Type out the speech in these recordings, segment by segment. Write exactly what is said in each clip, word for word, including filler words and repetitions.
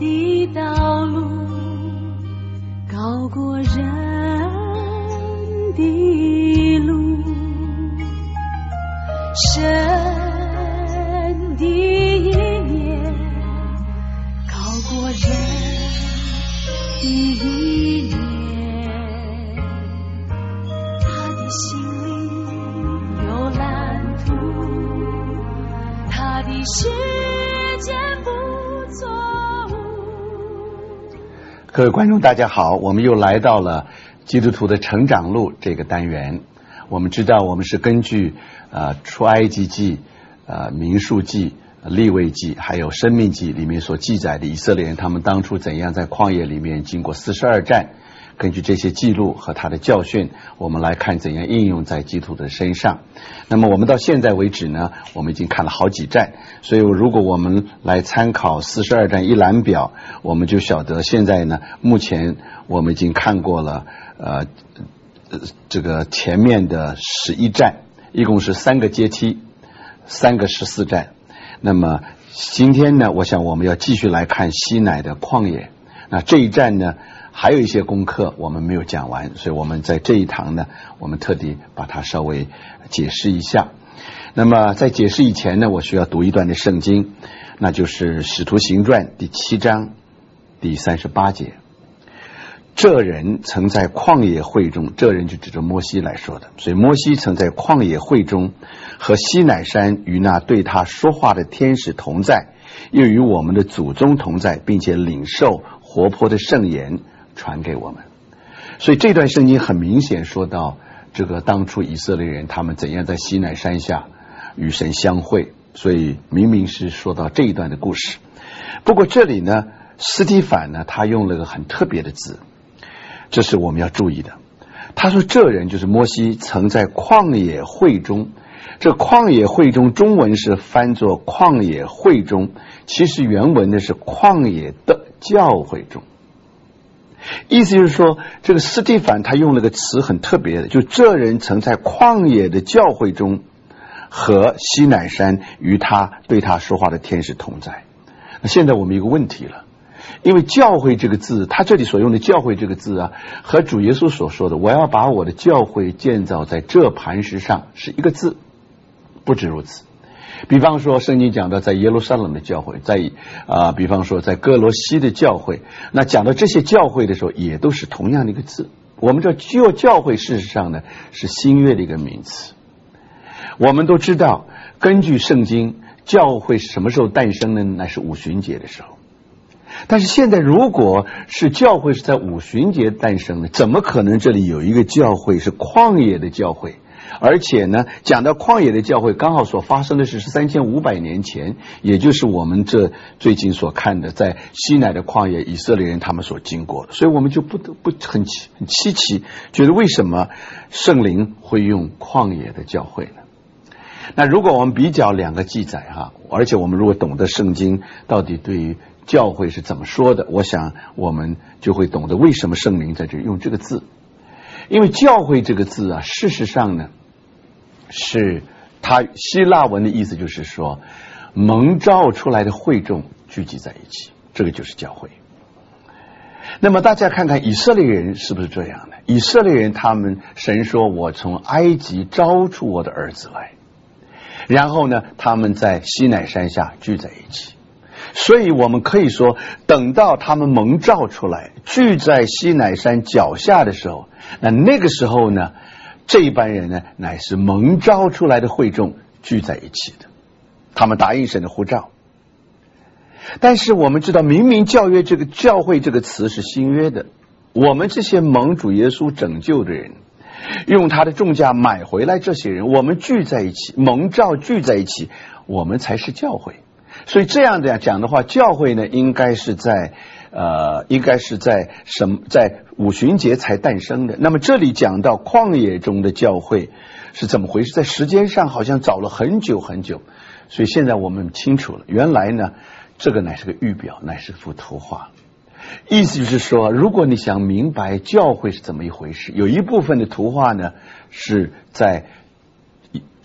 的道路高过人的路，神的意念高过人的意念，他的心里有蓝图，他的时间不错误。 各位观众大家好，我们又来到了基督徒的成长路这个单元。我们知道我们是根据呃出埃及记、呃民数记、利未记还有申命记里面所记载的以色列人他们当初怎样在旷野里面经过四十二战，根据这些记录和他的教训，我们来看怎样应用在基督徒的身上。那么我们到现在为止呢，我们已经看了好几战，所以如果我们来参考四十二战一览表，我们就晓得现在呢，目前我们已经看过了呃这个前面的十一战，一共是三个阶梯，三个十四战。那么今天呢，我想我们要继续来看西乃的旷野。那这一战呢，还有一些功课我们没有讲完，所以我们在这一堂呢，我们特地把它稍微解释一下。那么在解释以前呢，我需要读一段的圣经，那就是使徒行传第七章第三十八节。这人曾在旷野会中，这人就指着摩西来说的，所以摩西曾在旷野会中和西乃山与那对他说话的天使同在，又与我们的祖宗同在，并且领受活泼的圣言传给我们。所以这段圣经很明显说到这个当初以色列人他们怎样在西乃山下与神相会，所以明明是说到这一段的故事。不过这里呢，司提反呢他用了个很特别的字，这是我们要注意的。他说这人就是摩西曾在旷野会中，这旷野会中中文是翻作旷野会中，其实原文的是旷野的教会中。意思就是说，这个司提反他用了个词很特别的，就这人曾在旷野的教会中和西乃山与他对他说话的天使同在。那现在我们有个问题了，因为教会这个字，他这里所用的教会这个字啊，和主耶稣所说的我要把我的教会建造在这磐石上是一个字，不止如此。比方说圣经讲到在耶路撒冷的教会，在啊、呃，比方说在哥罗西的教会，那讲到这些教会的时候也都是同样的一个字。我们知道教教会事实上呢是新约的一个名词。我们都知道根据圣经，教会什么时候诞生呢？那是五旬节的时候。但是现在如果是教会是在五旬节诞生的，怎么可能这里有一个教会是旷野的教会？而且呢，讲到旷野的教会，刚好所发生的是三千五百年前，也就是我们这最近所看的在西乃的旷野以色列人他们所经过的。所以我们就不得不很奇很稀奇，觉得为什么圣灵会用旷野的教会呢？那如果我们比较两个记载哈，而且我们如果懂得圣经到底对于教会是怎么说的，我想我们就会懂得为什么圣灵在这里用这个字。因为教会这个字啊，事实上呢是它希腊文的意思，就是说蒙召出来的会众聚集在一起，这个就是教会。那么大家看看以色列人是不是这样的？以色列人他们神说我从埃及招出我的儿子来，然后呢他们在西乃山下聚在一起。所以我们可以说，等到他们蒙召出来聚在西乃山脚下的时候，那那个时候呢，这一班人呢乃是蒙召出来的会众聚在一起的，他们答应神的呼召。但是我们知道，明明教约这个教会这个词是新约的，我们这些蒙主耶稣拯救的人，用他的重价买回来这些人，我们聚在一起，蒙召聚在一起，我们才是教会。所以这样的讲的话，教会呢应该是在呃，应该是在什么在五旬节才诞生的。那么这里讲到旷野中的教会是怎么回事？在时间上好像早了很久很久。所以现在我们清楚了，原来呢这个乃是个预表，乃是幅图画。意思就是说，如果你想明白教会是怎么一回事，有一部分的图画呢是在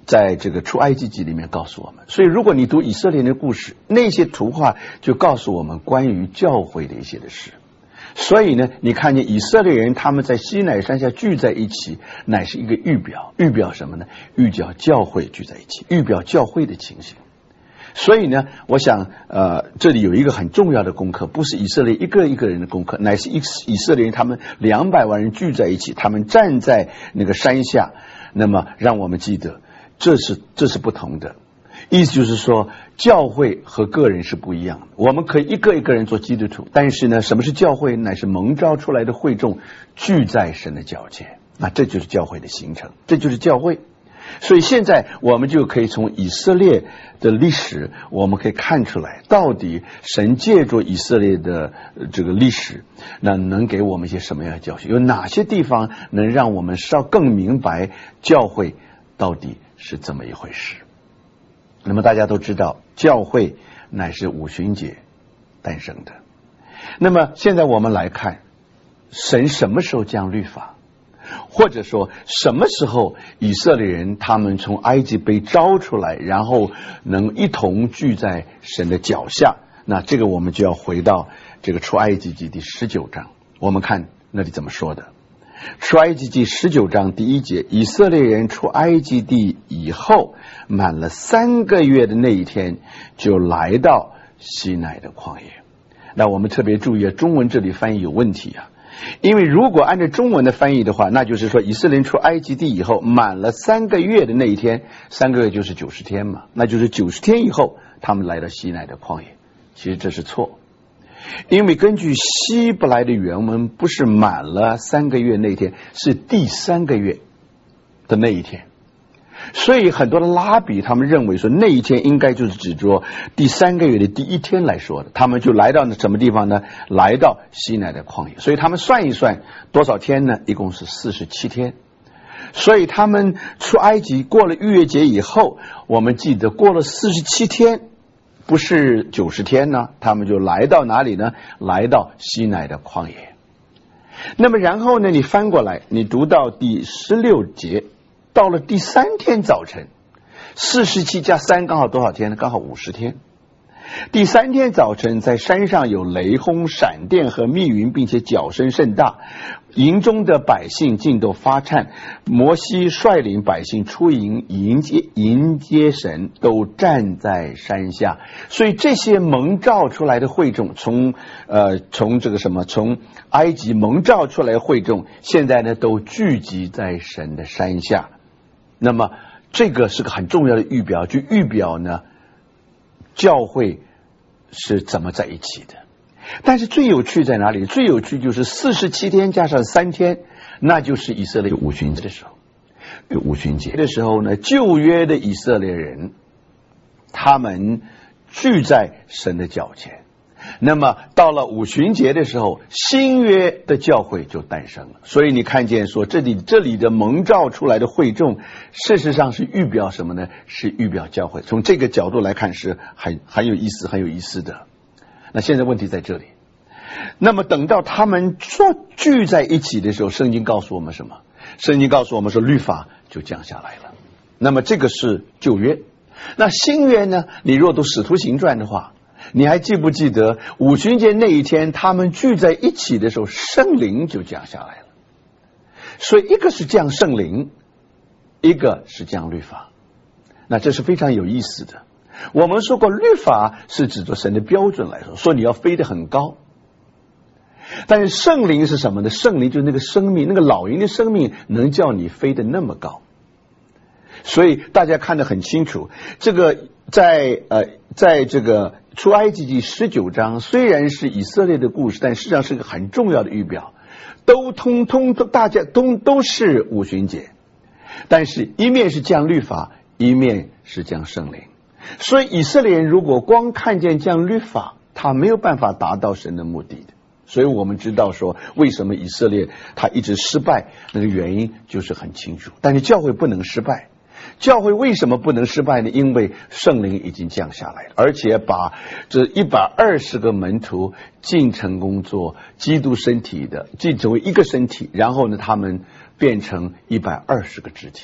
在这个出埃及记里面告诉我们。所以如果你读以色列人的故事，那些图画就告诉我们关于教会的一些的事。所以呢，你看见以色列人他们在西乃山下聚在一起，乃是一个预表，预表什么呢？预表教会聚在一起，预表教会的情形。所以呢，我想呃，这里有一个很重要的功课，不是以色列一个一个人的功课，乃是以以色列人他们两百万人聚在一起，他们站在那个山下，那么让我们记得这是这是不同的。意思就是说，教会和个人是不一样的。我们可以一个一个人做基督徒，但是呢，什么是教会？乃是蒙召出来的会众聚在神的脚前，那这就是教会的形成，这就是教会。所以现在我们就可以从以色列的历史，我们可以看出来，到底神借助以色列的这个历史，那能给我们一些什么样的教训？有哪些地方能让我们稍更明白教会到底是怎么一回事？那么大家都知道，教会乃是五旬节诞生的。那么现在我们来看，神什么时候降律法？或者说什么时候以色列人他们从埃及被招出来，然后能一同聚在神的脚下？那这个我们就要回到这个出埃及记第十九章，我们看那里怎么说的。出埃及记十九章第一节，以色列人出埃及地以后，满了三个月的那一天，就来到西乃的旷野。那我们特别注意，中文这里翻译有问题啊。因为如果按照中文的翻译的话，那就是说以色列人出埃及地以后满了三个月的那一天，三个月就是九十天嘛，那就是九十天以后他们来到西乃的旷野。其实这是错，因为根据希伯来的原文，不是满了三个月那一天，是第三个月的那一天。所以很多的拉比他们认为说那一天应该就是指着第三个月的第一天来说的，他们就来到什么地方呢？来到西乃的旷野。所以他们算一算多少天呢？一共是四十七天。所以他们出埃及过了逾越节以后，我们记得过了四十七天，不是九十天呢，他们就来到哪里呢？来到西乃的旷野。那么然后呢，你翻过来，你读到第十六节，到了第三天早晨，四十七加三刚好多少天呢？刚好五十天。第三天早晨，在山上有雷轰、闪电和密云，并且角声甚大，营中的百姓尽都发颤。摩西率领百姓出营，迎接迎接神，都站在山下。所以这些蒙召出来的会众，从呃从这个什么，从埃及蒙召出来的会众，现在呢都聚集在神的山下。那么这个是个很重要的预表，就预表呢教会是怎么在一起的。但是最有趣在哪里？最有趣就是四十七天加上三天，那就是以色列五旬节的时候。五旬节的时候呢，旧约的以色列人他们聚在神的脚前。那么到了五旬节的时候，新约的教会就诞生了。所以你看见说这里这里的蒙召出来的会众，事实上是预表什么呢？是预表教会。从这个角度来看是很很有意思很有意思的。那现在问题在这里，那么等到他们做聚在一起的时候，圣经告诉我们什么？圣经告诉我们说律法就降下来了。那么这个是旧约。那新约呢？你若读使徒行传的话，你还记不记得五旬节那一天他们聚在一起的时候，圣灵就降下来了。所以一个是降圣灵，一个是降律法。那这是非常有意思的。我们说过律法是指着神的标准来说，说你要飞得很高。但是圣灵是什么呢？圣灵就是那个生命，那个老鹰的生命能叫你飞得那么高。所以大家看得很清楚，这个在呃，在这个出埃及记十九章，虽然是以色列的故事，但实际上是个很重要的预表，都通通都大家都都是五旬节，但是一面是降律法，一面是降圣灵。所以以色列人如果光看见降律法，他没有办法达到神的目的的。所以我们知道说为什么以色列他一直失败，那个原因就是很清楚。但是教会不能失败。教会为什么不能失败呢？因为圣灵已经降下来了，而且把这一百二十个门徒进城工作，基督身体的进成为一个身体，然后呢他们变成一百二十个肢体。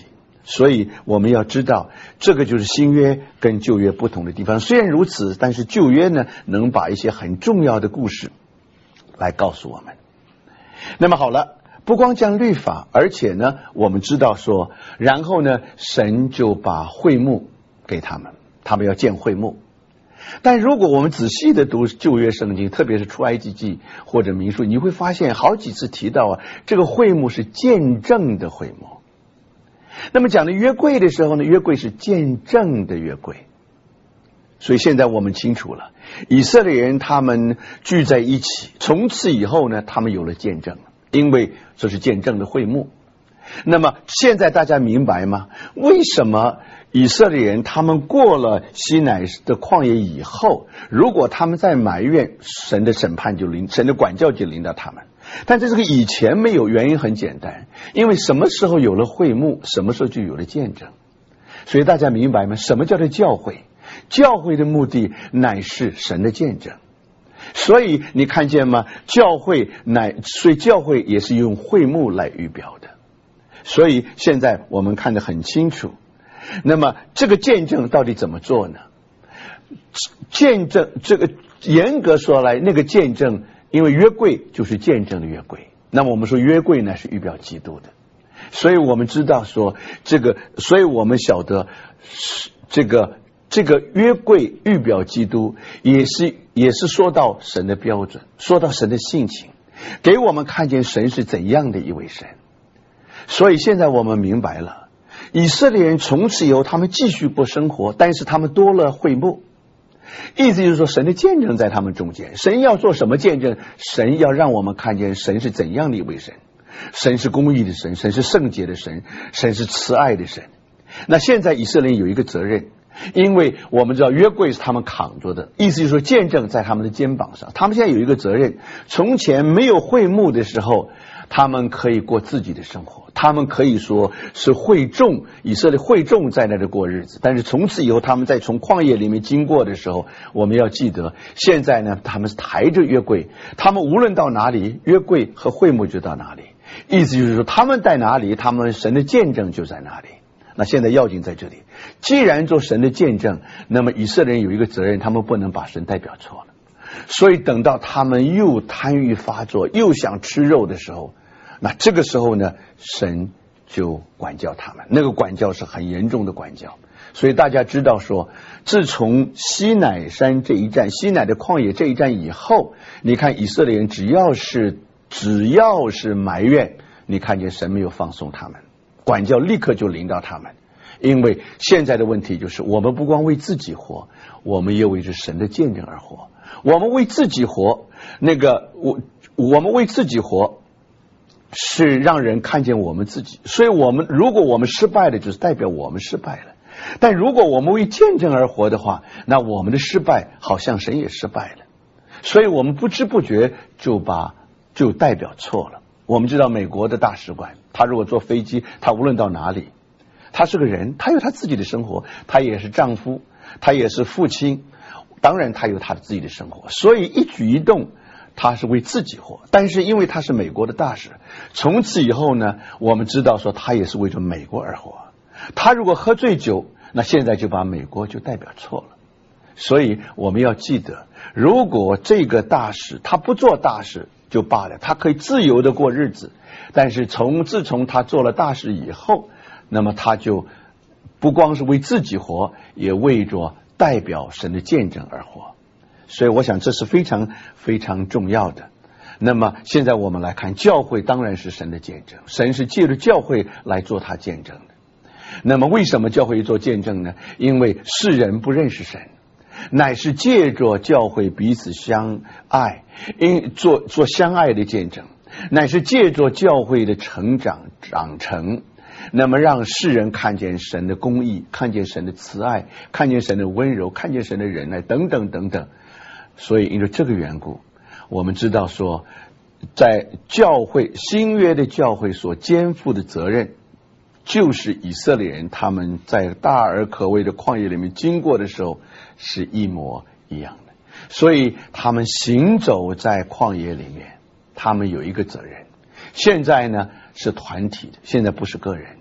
所以我们要知道，这个就是新约跟旧约不同的地方。虽然如此，但是旧约呢，能把一些很重要的故事来告诉我们。那么好了，不光讲律法，而且呢，我们知道说，然后呢，神就把会幕给他们，他们要建会幕。但如果我们仔细的读旧约圣经，特别是出埃及记或者民数，你会发现好几次提到啊，这个会幕是见证的会幕。那么讲的约柜的时候呢，约柜是见证的约柜。所以现在我们清楚了，以色列人他们聚在一起，从此以后呢，他们有了见证，因为这是见证的会幕。那么现在大家明白吗？为什么以色列人他们过了西乃的旷野以后，如果他们在埋怨，神的审判就临，神的管教就临到他们？但这个以前没有，原因很简单，因为什么时候有了会幕，什么时候就有了见证。所以大家明白吗？什么叫做教会？教会的目的乃是神的见证。所以你看见吗？教会乃，所以教会也是用会幕来预表的。所以现在我们看得很清楚。那么这个见证到底怎么做呢？见证这个严格说来，那个见证，因为约柜就是见证的约柜，那么我们说约柜呢是预表基督的，所以我们知道说这个，所以我们晓得这个这个约柜预表基督，也是也是说到神的标准，说到神的性情，给我们看见神是怎样的一位神。所以现在我们明白了，以色列人从此以后他们继续过生活，但是他们多了会幕，意思就是说神的见证在他们中间。神要做什么见证？神要让我们看见神是怎样的一位神，神是公义的神，神是圣洁的神，神是慈爱的神。那现在以色列人有一个责任，因为我们知道约柜是他们扛着的，意思就是说见证在他们的肩膀上，他们现在有一个责任。从前没有会幕的时候，他们可以过自己的生活，他们可以说是会众，以色列会众在那里过日子。但是从此以后，他们在从旷野里面经过的时候，我们要记得，现在呢，他们是抬着约柜，他们无论到哪里，约柜和会幕就到哪里。意思就是说，他们在哪里，他们神的见证就在哪里。那现在要紧在这里，既然做神的见证，那么以色列人有一个责任，他们不能把神代表错了。所以等到他们又贪欲发作，又想吃肉的时候，那这个时候呢，神就管教他们，那个管教是很严重的管教。所以大家知道说，自从西乃山这一战，西乃的旷野这一战以后，你看以色列人只要是只要是埋怨，你看见神没有放松他们，管教立刻就临到他们。因为现在的问题就是，我们不光为自己活，我们也为着神的见证而活。我们为自己活，那个我我们为自己活是让人看见我们自己，所以我们如果我们失败了，就是代表我们失败了。但如果我们为见证而活的话，那我们的失败好像神也失败了，所以我们不知不觉就把就代表错了。我们知道美国的大使馆，他如果坐飞机，他无论到哪里，他是个人，他有他自己的生活，他也是丈夫，他也是父亲，当然他有他自己的生活，所以一举一动他是为自己活。但是因为他是美国的大使，从此以后呢，我们知道说他也是为着美国而活。他如果喝醉酒，那现在就把美国就代表错了。所以我们要记得，如果这个大使他不做大使就罢了，他可以自由的过日子，但是从自从他做了大使以后，那么他就不光是为自己活，也为着代表神的见证而活。所以我想这是非常非常重要的。那么现在我们来看，教会当然是神的见证，神是借着教会来做他见证的。那么为什么教会做见证呢？因为世人不认识神，乃是借着教会彼此相爱，因做做相爱的见证，乃是借着教会的成长长成，那么让世人看见神的公义，看见神的慈爱，看见神的温柔，看见神的仁爱等等等等。所以因为这个缘故，我们知道说，在教会新约的教会所肩负的责任，就是以色列人他们在大而可畏的旷野里面经过的时候是一模一样的。所以他们行走在旷野里面，他们有一个责任。现在呢是团体的，现在不是个人的。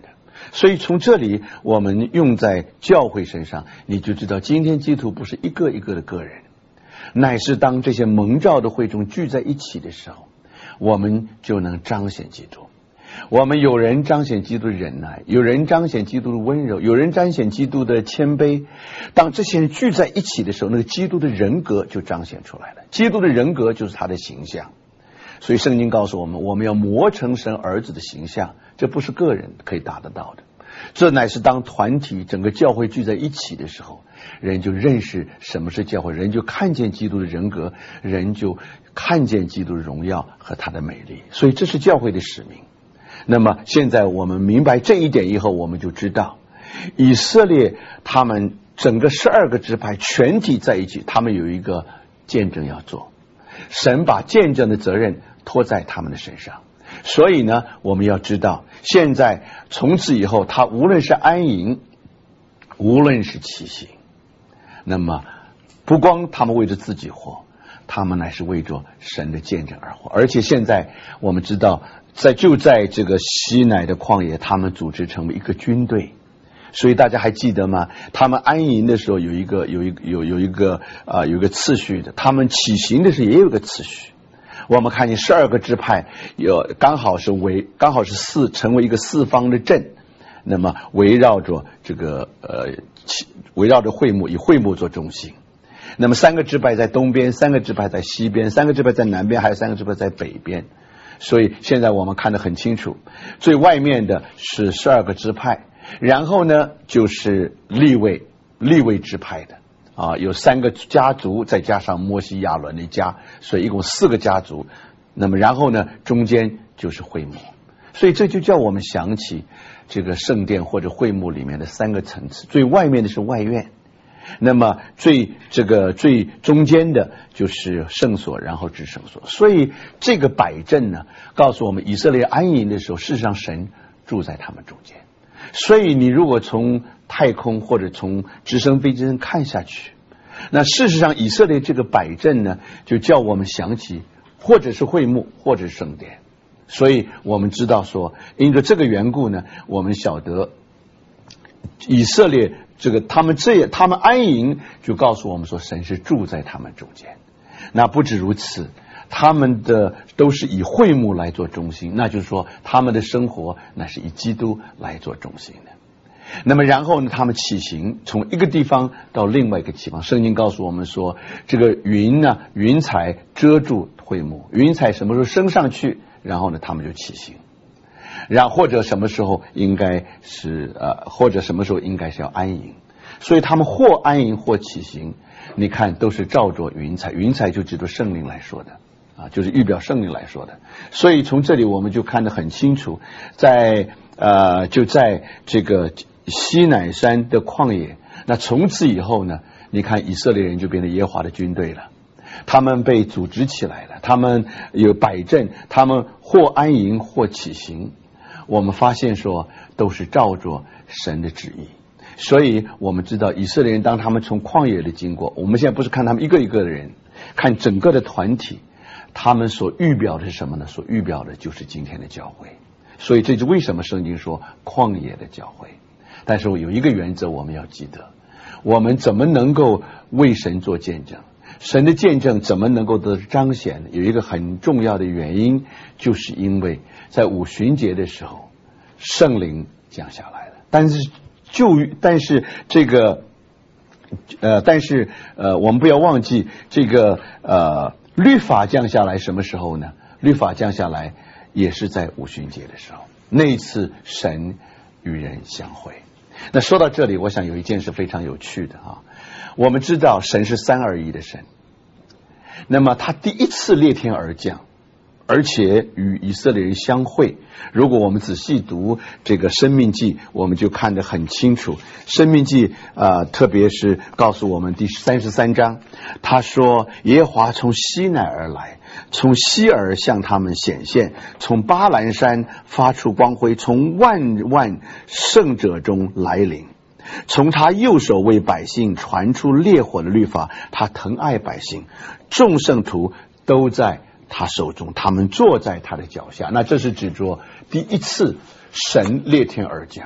所以从这里我们用在教会身上，你就知道今天基督徒不是一个一个的个人，乃是当这些蒙召的会众聚在一起的时候，我们就能彰显基督。我们有人彰显基督的忍耐，有人彰显基督的温柔，有人彰显基督的谦卑。当这些人聚在一起的时候，那个基督的人格就彰显出来了。基督的人格就是他的形象。所以圣经告诉我们，我们要磨成神儿子的形象，这不是个人可以达得到的，这乃是当团体整个教会聚在一起的时候，人就认识什么是教会，人就看见基督的人格，人就看见基督的荣耀和他的美丽。所以这是教会的使命。那么现在我们明白这一点以后，我们就知道以色列他们整个十二个支派全体在一起，他们有一个见证要做，神把见证的责任托在他们的身上。所以呢，我们要知道现在从此以后，他无论是安营，无论是起行，那么不光他们为着自己活，他们乃是为着神的见证而活。而且现在我们知道，在就在这个西乃的旷野，他们组织成为一个军队。所以大家还记得吗？他们安营的时候有一个有一个有有一个啊、呃、有一个次序的，他们起行的时候也有个次序。我们看见十二个支派有刚好是围刚好是四成为一个四方的阵，那么围绕着这个呃围绕着会幕，以会幕做中心。那么三个支派在东边，三个支派在西边，三个支派在南边，还有三个支派在北边。所以现在我们看得很清楚，最外面的是十二个支派，然后呢就是利未利未支派的啊，有三个家族，再加上摩西亚伦的家，所以一共四个家族。那么然后呢，中间就是会幕。所以这就叫我们想起这个圣殿或者会幕里面的三个层次，最外面的是外院，那么最这个最中间的就是圣所，然后至圣所。所以这个摆阵呢，告诉我们以色列安营的时候，事实上神住在他们中间。所以你如果从太空或者从直升飞机上看下去，那事实上以色列这个摆阵呢，就叫我们想起或者是会幕，或者是圣殿。所以我们知道说，因着这个缘故呢，我们晓得以色列这个他们这他们安营，就告诉我们说神是住在他们中间。那不止如此，他们的都是以会幕来做中心，那就是说他们的生活那是以基督来做中心的。那么然后呢，他们起行，从一个地方到另外一个地方。圣经告诉我们说，这个云呢，云彩遮住会幕，云彩什么时候升上去，然后呢他们就起行。然后或者什么时候应该是呃，或者什么时候应该是要安营。所以他们或安营或起行，你看都是照着云彩，云彩就指着圣灵来说的啊，就是预表圣灵来说的。所以从这里我们就看得很清楚，在呃就在这个西乃山的旷野，那从此以后呢，你看以色列人就变成耶和华的军队了，他们被组织起来了，他们有摆阵，他们或安营或起行。我们发现说都是照着神的旨意。所以我们知道以色列人当他们从旷野里经过，我们现在不是看他们一个一个的人，看整个的团体，他们所预表的是什么呢？所预表的就是今天的教会。所以这是为什么圣经说旷野的教会。但是有一个原则我们要记得，我们怎么能够为神做见证，神的见证怎么能够得彰显，有一个很重要的原因，就是因为在五旬节的时候圣灵降下来了。但是就但是这个呃但是呃我们不要忘记这个呃律法降下来什么时候呢？律法降下来也是在五旬节的时候，那一次神与人相会。那说到这里，我想有一件事非常有趣的啊，我们知道神是三而一的神，那么他第一次裂天而降，而且与以色列人相会。如果我们仔细读这个申命记，我们就看得很清楚。申命记呃，特别是告诉我们第三十三章，他说耶和华从西乃而来，从西而向他们显现，从巴兰山发出光辉，从万万圣者中来临。从他右手为百姓传出烈火的律法，他疼爱百姓，众圣徒都在他手中，他们坐在他的脚下。那这是指着第一次神裂天而降，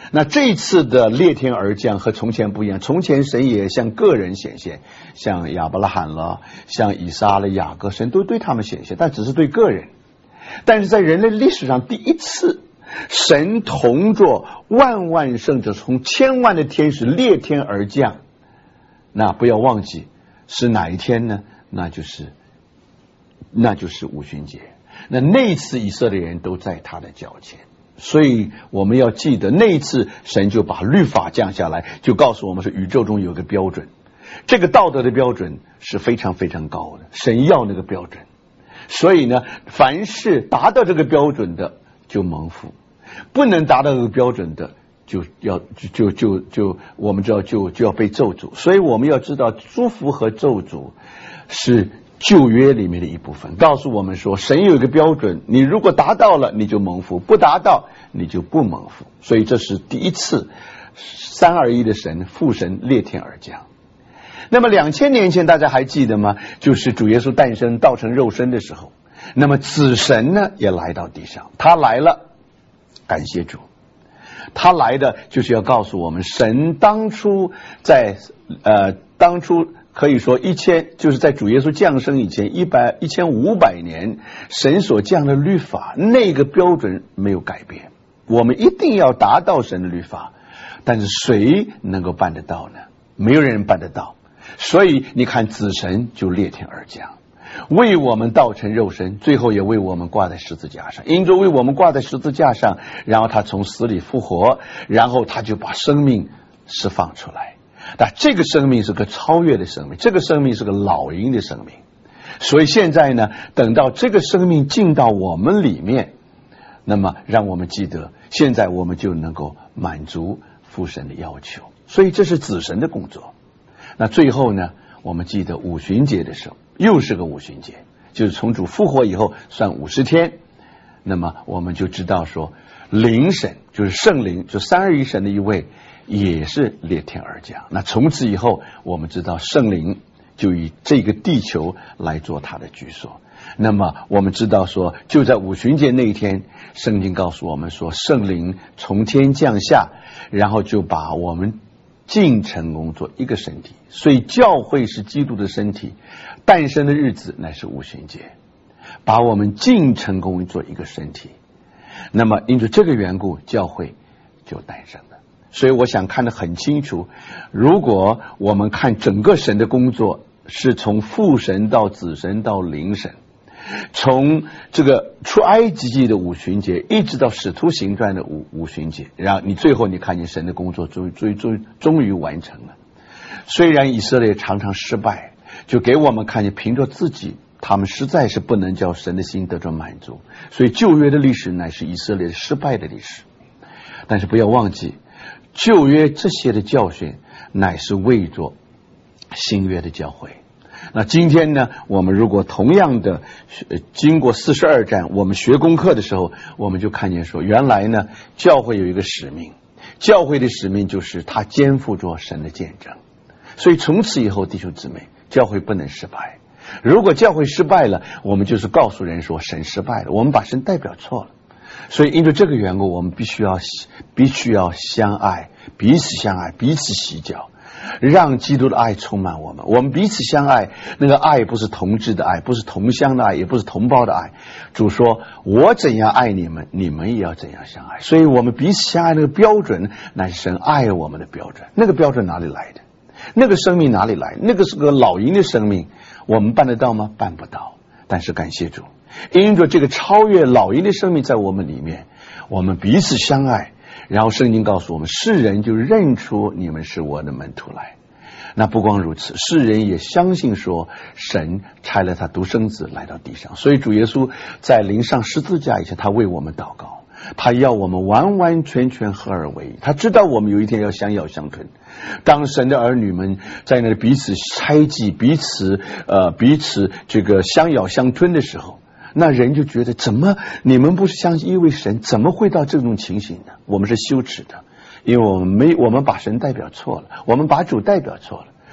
那这一次的裂天而降和从前不一样，从前神也向个人显现，像亚伯拉罕了，像以撒了，雅各，神都对他们显现，但只是对个人。但是在人类历史上第一次，神同着万万圣者从千万的天使裂天而降。那不要忘记是哪一天呢？那就是那就是五旬节。那那一次以色列人都在他的脚前，所以我们要记得那一次神就把律法降下来，就告诉我们说宇宙中有个标准，这个道德的标准是非常非常高的，神要那个标准。所以呢，凡是达到这个标准的就蒙福，不能达到这个标准的就要就就就就我们知道就就要被咒诅。所以我们要知道祝福和咒诅是旧约里面的一部分，告诉我们说神有一个标准，你如果达到了你就蒙福，不达到你就不蒙福。所以这是第一次三二一的神父神裂天而降。那么两千年前大家还记得吗？就是主耶稣诞生道成肉身的时候，那么子神呢也来到地上，他来了，感谢主，他来的就是要告诉我们，神当初在呃当初可以说一千就是在主耶稣降生以前一百一千五百年，神所降的律法那个标准没有改变，我们一定要达到神的律法，但是谁能够办得到呢？没有人办得到。所以你看子神就裂天而降，为我们道成肉身，最后也为我们挂在十字架上，因着为我们挂在十字架上，然后他从死里复活，然后他就把生命释放出来。但这个生命是个超越的生命，这个生命是个老鹰的生命。所以现在呢，等到这个生命进到我们里面，那么让我们记得现在我们就能够满足父神的要求。所以这是子神的工作。那最后呢，我们记得五旬节的时候，又是个五旬节，就是从主复活以后算五十天。那么我们就知道说灵神就是圣灵，就三二一神的一位也是裂天而降。那从此以后我们知道圣灵就以这个地球来做他的居所。那么我们知道说就在五旬节那一天，圣经告诉我们说圣灵从天降下，然后就把我们尽成功做一个身体。所以教会是基督的身体，诞生的日子乃是五旬节，把我们尽成功做一个身体。那么因着这个缘故，教会就诞生了。所以我想看得很清楚，如果我们看整个神的工作，是从父神到子神到灵神，从这个出埃及记的五旬节一直到使徒行传的五五旬节，然后你最后你看见神的工作终终终终于完成了。虽然以色列常常失败，就给我们看见凭着自己他们实在是不能叫神的心得着满足。所以旧约的历史乃是以色列失败的历史。但是不要忘记，旧约这些的教训乃是为着新约的教会。那今天呢，我们如果同样的经过四十二战，我们学功课的时候，我们就看见说原来呢教会有一个使命，教会的使命就是他肩负着神的见证。所以从此以后弟兄姊妹，教会不能失败。如果教会失败了，我们就是告诉人说神失败了，我们把神代表错了。所以因着这个缘故，我们必须要必须要相爱，彼此相爱，彼此洗脚，让基督的爱充满我们。我们彼此相爱，那个爱不是同志的爱，不是同乡的爱，也不是同胞的爱。主说我怎样爱你们，你们也要怎样相爱。所以我们彼此相爱那个标准乃是神爱我们的标准。那个标准哪里来的？那个生命哪里来？那个是个老鹰的生命，我们办得到吗？办不到。但是感谢主，因着这个超越老鹰的生命在我们里面，我们彼此相爱，然后圣经告诉我们，世人就认出你们是我的门徒来。那不光如此，世人也相信说神差了他独生子来到地上。所以主耶稣在临上十字架以前，他为我们祷告，他要我们完完全全合而为一。他知道我们有一天要相咬相吞。当神的儿女们在那里彼此猜忌，彼此呃彼此这个相咬相吞的时候，那人就觉得怎么你们不是相信一位神，怎么会到这种情形呢？我们是羞耻的，因为我们没我们把神代表错了，我们把主代表错了。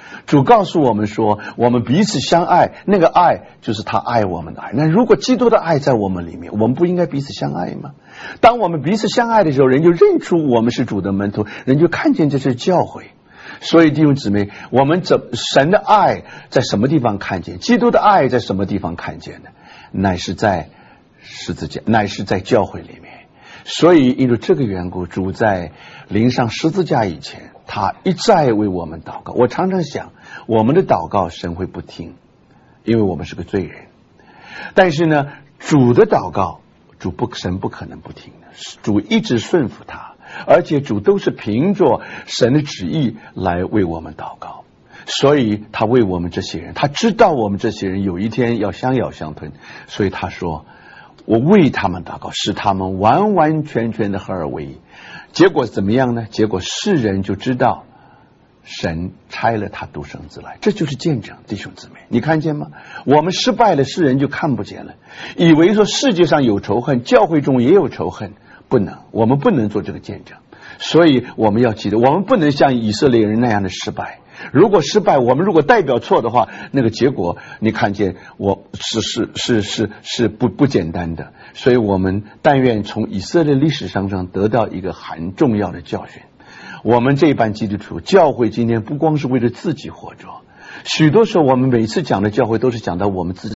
主告诉我们说，我们彼此相爱，那个爱就是他爱我们的爱。那如果基督的爱在我们里面，我们不应该彼此相爱吗？当我们彼此相爱的时候，人就认出我们是主的门徒，人就看见这是教会。所以弟兄姊妹，我们怎神的爱在什么地方看见？基督的爱在什么地方看见呢？乃是在十字架，乃是在教会里面。所以因为这个缘故，主在临上十字架以前，他一再为我们祷告。我常常想，我们的祷告神会不听，因为我们是个罪人。但是呢，主的祷告，主不神不可能不听的，主一直顺服他，而且主都是凭着神的旨意来为我们祷告。所以他为我们这些人，他知道我们这些人有一天要相咬相吞，所以他说，我为他们祷告，使他们完完全全的合而为一。结果怎么样呢？结果世人就知道神差了他独生子来，这就是见证。弟兄姊妹，你看见吗？我们失败了，世人就看不见了，以为说世界上有仇恨，教会中也有仇恨。不能，我们不能做这个见证。所以我们要记得，我们不能像以色列人那样的失败。如果失败，我们如果代表错的话，那个结果你看见我是是是是是不不简单的。所以我们但愿从以色列历史上上得到一个很重要的教训。我们这班基督徒教会今天不光是为了自己活着，许多时候我们每次讲的教会都是讲到我们自己